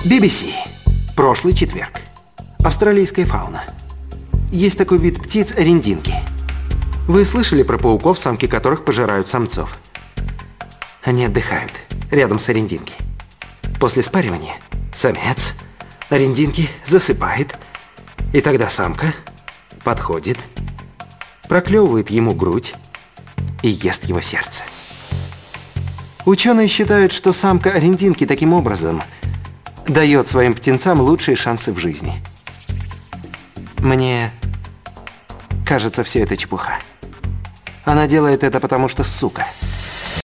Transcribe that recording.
BBC. Прошлый четверг. Австралийская фауна. Есть такой вид птиц — ориндинки. Вы слышали про пауков, самки которых пожирают самцов? Они отдыхают рядом с ориндинки. После спаривания самец ориндинки засыпает, и тогда самка подходит, проклевывает ему грудь и ест его сердце. Ученые считают, что самка ориндинки таким образом дает своим птенцам лучшие шансы в жизни. Мне кажется, все это чепуха. Она делает это потому, что сука.